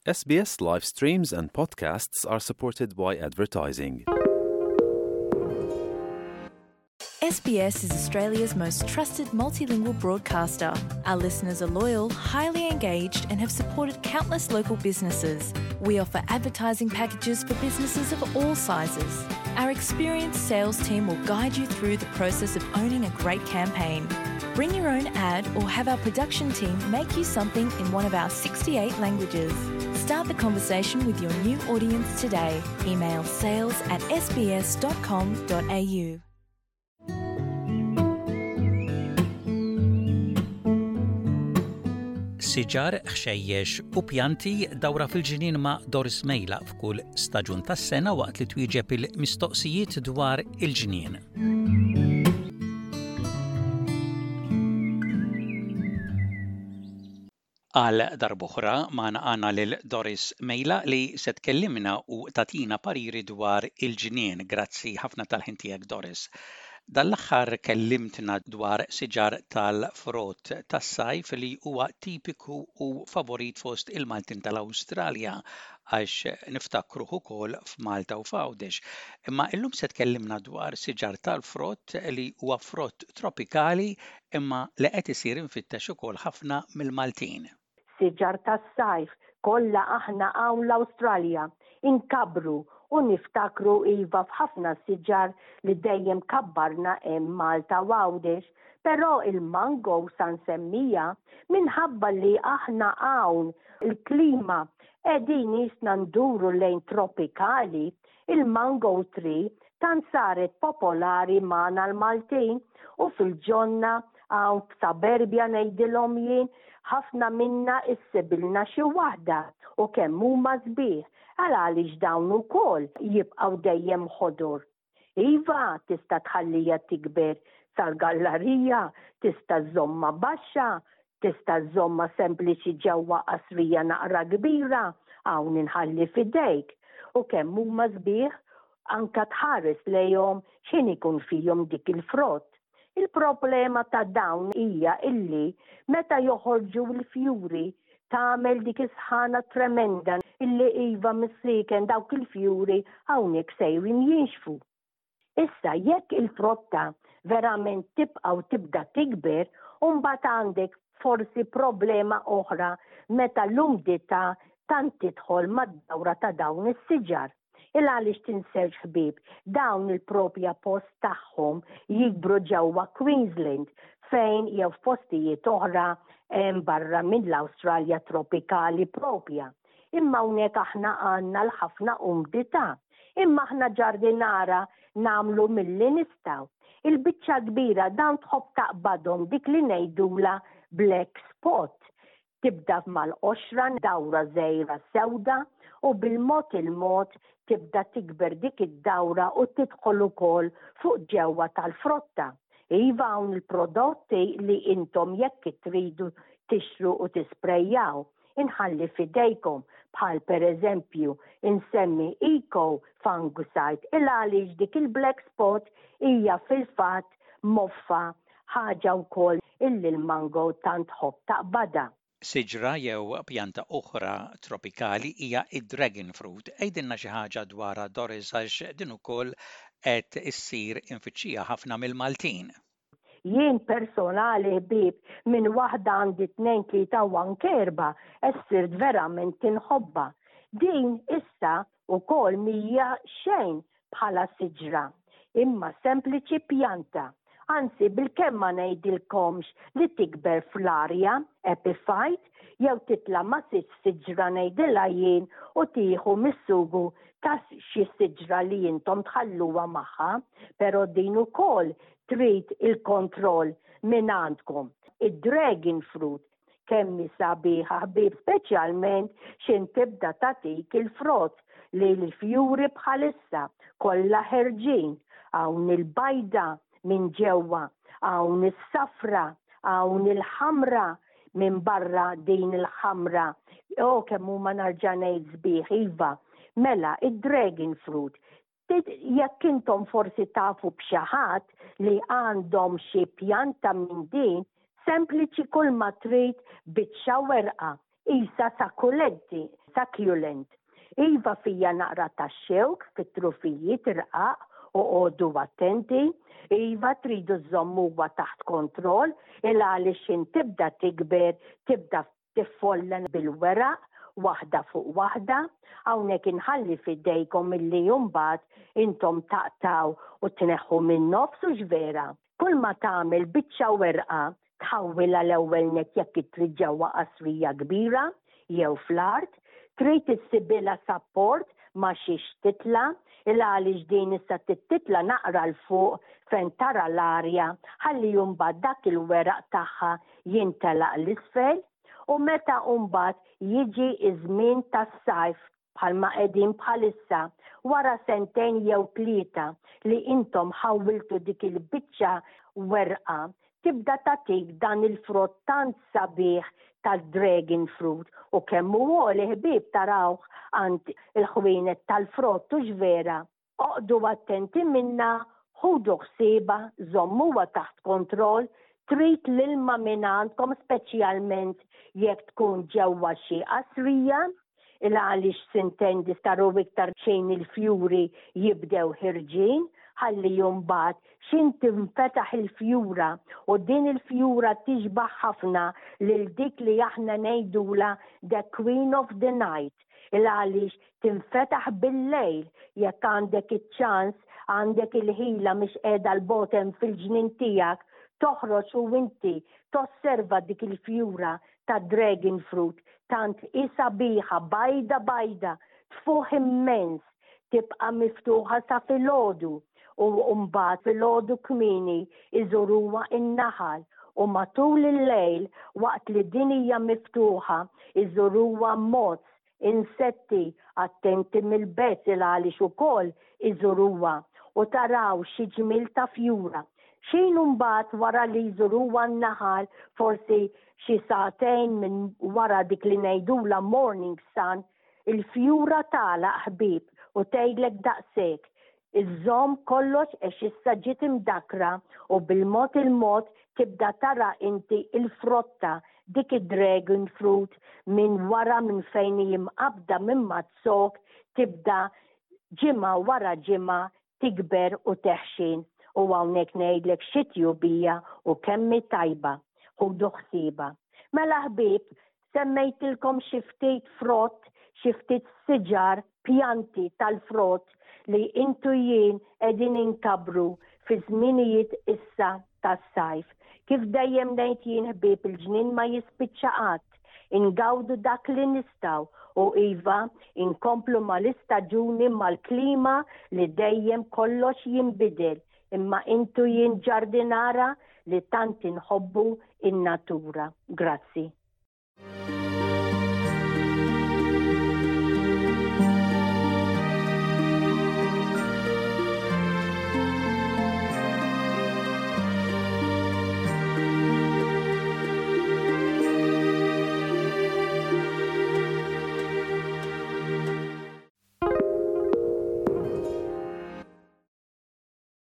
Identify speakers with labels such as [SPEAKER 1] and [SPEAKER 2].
[SPEAKER 1] SBS live streams and podcasts are supported by advertising.
[SPEAKER 2] SBS is Australia's most trusted multilingual broadcaster. Our listeners are loyal, highly engaged, and have supported countless local businesses. We offer advertising packages for businesses of all sizes. Our experienced sales team will guide you through the process of owning a great campaign. Bring your own ad or have our production team make you something in one of our 68 languages. Start the conversation with your new audience today. Email sales@sbs.com.au.
[SPEAKER 3] Siġar, ħxejjex u pjanti dawra fil-ġinien ma' Doris Mejla f'kull staġun tas-sena waqt li twieġeb il-mistoqsijiet dwar il-ġinien. Għal darb'oħra magħna għandna lil Doris Mejla li se tkellimna u tagħtina pariri dwar il-ġinien. Grazzi ħafna tal-ħin tiegħek, Doris. Dal-aħħar kellimtna dwar siġar tal-frott tas-sajf li huwa tipiku u favorit fost il-Maltin tal-Awstralja għax niftakruh ukoll f'Malta u f'Għawdex. Imma illum se tkellimna dwar siġar tal-frott li huwa frott tropikali imma li qed isir infittex ukoll ħafna mill-Maltin.
[SPEAKER 4] Siġar tas-sajf kollha aħna hawn l-Awstralja inkabru u niftakru iva f'ħafna siġar li dejjem kabbarna hemm Malta u Għawdex, però il-mango sansemmija minħabba li aħna hawn il-klima qegħdin jisna nduru lejn tropikali, il-mango tree tan saret popolari magħna l-Maltin u fil-ġonna hawn f'Saberbja ngħidilhom jien ħafna minna issibilna xi waħda u kemm huma sbieħ. Għaliex dawn ukoll jibqgħu dejjem ħodur. Iva, tista' tħallija tikber sal-gallerija, tista' żomma baxxa, tista' żomma sempliċi ġewwa qasrija naqra kbira, hawn inħalli f'idejk. U kemm huma sbieħ anke tħares lejhom x'in ikun fihom dik il-frott. Il-problema ta' dawn hija illi meta joħorġu l-fjuri tagħmel dik is-sħana tremenda illi iva missieken dawk il-fjuri hawnhekk sejrin jinxfu. Issa jekk il-frotta verament tibda tikber u mbagħad għandek forsi problema oħra meta l-umdità tant tidħol mad-dawra ta' dawn is-siġar. Għaliex tinsewx ħbieb, dawn il-propja post tagħhom jikbru ġewwa Queensland fejn jew f'postijiet oħra barra mill-Awstralja tropikali propja. Imma hawnhekk aħna għandna l-ħafna umdità. Imma aħna ġardinara nagħmlu milli nistgħu. Il-biċċa kbira dawn tħobb taqbadhom dik li ngħidula black spot. Tibda mal-qoxra dawra żgħira sewda u bil-mod il-mod tibda tikber dik id-dawra u tidħol ukoll fuq ġewwa tal-frotta. Iva hawn il-prodotti li intom jekk tridu tixtru u tisprejjaw. Inħalli fidejkom bħal pereżempju insemmi Eco Fungicide għaliex dik il-black spot hija fil-fatt moffa ħaġa wkoll illi l-mango tant ħobb taqbada.
[SPEAKER 3] Siġra jew pjanta oħra tropikali hija id-dragon fruit. Ejdilna xi ħaġa dwarha, Doris, għax din ukoll qed issir infittxija ħafna mill-Maltin.
[SPEAKER 4] Jien personali ħbieb minn waħda għandi 2-3 u anke 4 essirt verament inħobba. Din issa ukoll mhija xejn bħala siġra, imma sempliċi pjanta. Anzi, bil-kemm ma ngħidilkomx li tikber fl-arja, epiphyte, jew titla' ma' siġra ngħidilha jien u tieħu mis-sugu ta' xi siġra li intom tħalluha magħha, però din ukoll trid il-kontroll minn għandkom. Id-dragon fruit kemm sabiħa ħbieb speċjalment x'in tibda tagħtik il-frott li l-fjuri bħalissa kollha ħerġin hawn il-bajda minn ġewwa, hawn is-safra, hawn il-ħamra minn barra din il-ħamra. Kemm huma narġa' ngħid sbieħ iva. Mela, id-dragon fruit. Jekk intom forsi tafu b'xi ħadd li għandhom xi pjanta minn din, sempliċi kull ma trid biċċa werqa. Isa sakuletti succulent. Iva fija naqra ta' xewk fit-trufijiet irqaq u għoddu attenti. Iva tridu żommuha taħt kontroll għaliex in tibda tikber, tibda tiffollen bil-weraq waħda fuq waħda. Hawnhekk inħalli fidejkom milli mbagħad intom taqtaw u tneħħu min-nofs u ġvera. Kull ma tagħmel biċċa werqa tħawwilha l-ewwel net jekk trid ġewwa qasrija kbira jew fl-art, trid issibilha support ma xiex titla, għaliex din issa titla naqra l-fuq fejn tara l-arja, ħalli mbagħad dak il-weraq tagħha jintelaq l-isfel u meta mbagħad jiġi iż-żmien tas-sajf bħalma qegħdin bħalissa wara sentejn jew 3 li intom ħawwiltu dik il-biċċa werqa tibda tagħtik dan il-frott tant sabiħ tal-dragon fruit u kemm huwa ħbieb tarawh għand il-ħwienet tal-frott u ġvera. Oqdu attenti minna, ħudu ħsieba, żommuha taħt kontroll, trid l-ilma minn għandkom speċjalment jekk tkun ġewwa xi qasrija, għaliex sintendi staru iktar xejn il-fjuri jibdew ħirġin, ħalli mbagħad x'in tinfetaħ il-fjura u din il-fjura tixbaħ ħafna lil dik li aħna ngħidula the Queen of the Night. Għaliex tinfetaħ bil-lejl jekk għandek iċ-ċans, għandek il-ħila mhix qiegħda l-botem fil-ġnien tiegħek, toħroġ u inti tosserva dik il-fjura ta' dragon fruit tant sabiħa bajda tfuħ immens tibqa' miftuħa sa filgħodu u mbagħad filgħodu kmieni iżuruha in-naħal u matul il-lejl waqt li din hija miftuħa iżuruha mozz, insetti attenti mill-bezz għaliex ukoll iżuruha u taraw xi ġmil ta' fjura. Xejn mbagħad wara li jżuruha n-naħal forsi xi sagħtejn minn wara dik li ngħidula morning sun, il-fjura tagħlaq ħbieb u tgħidlek daqshekk. Iżżomm kollox għax issa ġiet imdakra u bil-mod il-mod tibda tara inti il-frotta dik id-dragon fruit minn wara minn fejn jimqabda minn mazzok tibda ġimgħa wara ġimgħa tikber u teħxin. U hawnhekk ngħidlek xi tjubija u kemm tajba ħudu ħsieba. Mela ħbieb, semmejtilkom xi ftit frott, xi ftit siġar, pjanti tal-frott li intu jien qegħdin inkabru fi żminijiet issa tas-sajf. Kif dejjem ngħid jien ħbieb il-ġnien ma jispiċċa qatt. Ingawdu dak li nistgħu u iva inkomplu mal-istaġuni mal-klima li dejjem kollox jinbidel. Imma intu jien ġardinara li tant inħobbu in-natura. Grazzi.